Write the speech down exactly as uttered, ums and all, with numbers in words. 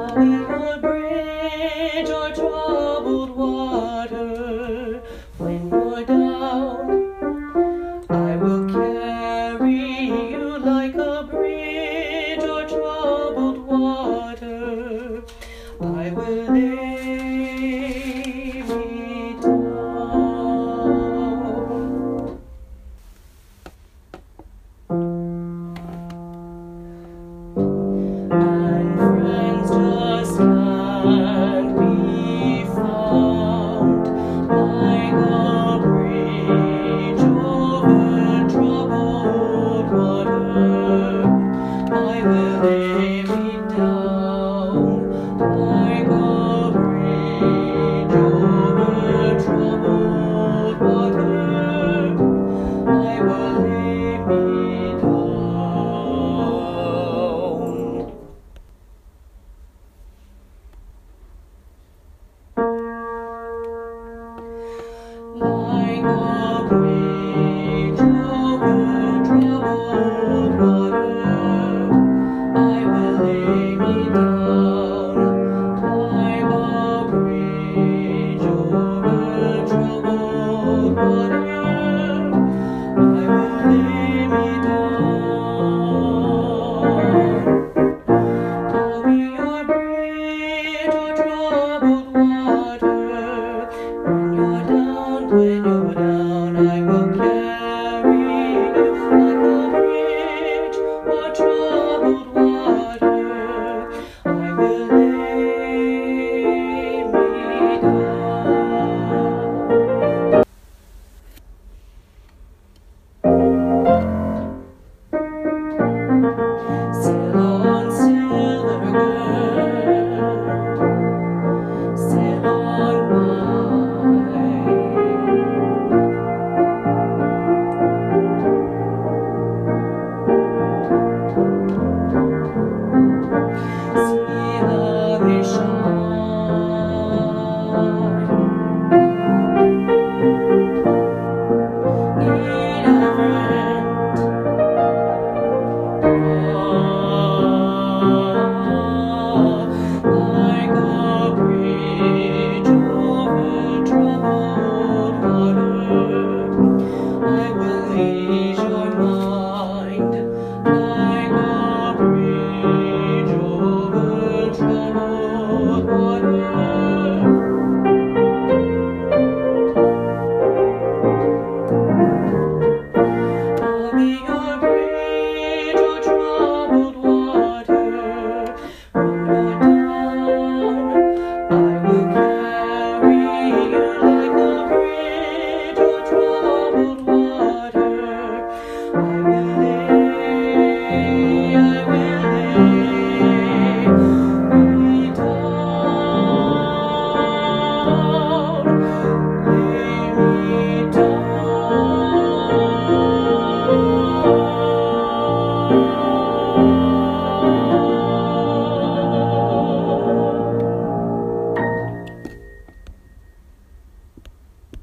will bridge o'er troubled water. When you're down, I will carry you like a bridge o'er troubled water. I will lay me down. And friends just can't be found like a bridge over troubled water. I will lay me down like a bridge over troubled water. I will lay me down.